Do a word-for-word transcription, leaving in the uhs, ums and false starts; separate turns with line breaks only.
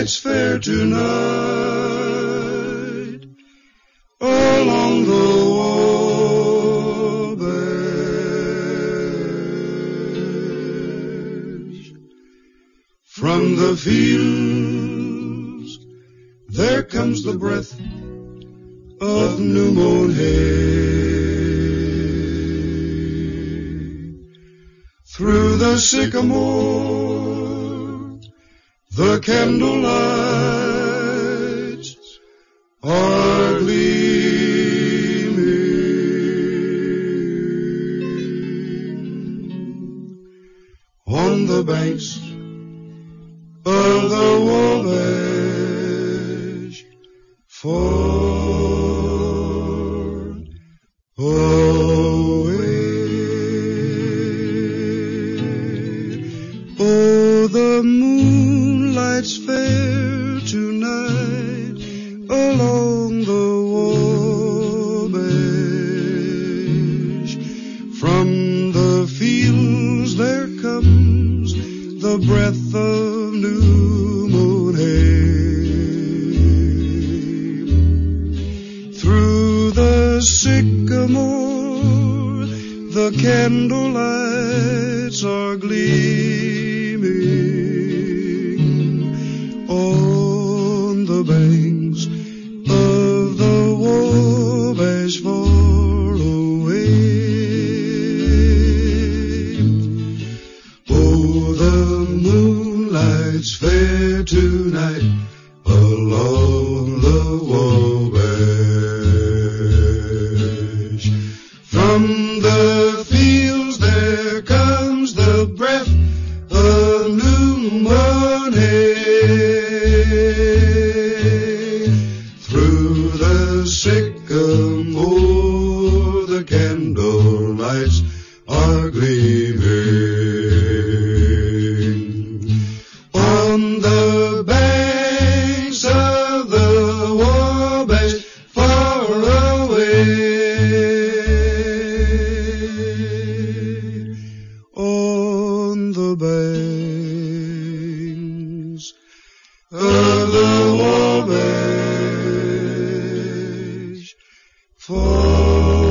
moonlight's fair tonight along the Wabash. From the fields there comes the breath of new mown hay. Through the sycamore the candlelights are gleaming on the banks of the Wabash, far away. Oh, the moonlight's fair tonight along the Wabash. From the fields there comes the breath of new mown hay. Through the sycamore the candlelights are gleaming on the banks of the Wabash, far away. Oh, the moonlight's fair tonight along the Wabash. From the fields there comes the breath of new mown hay. Through the sycamore the candlelights are gleaming on the banks of the Wabash, far away. On the banks of the Wabash, far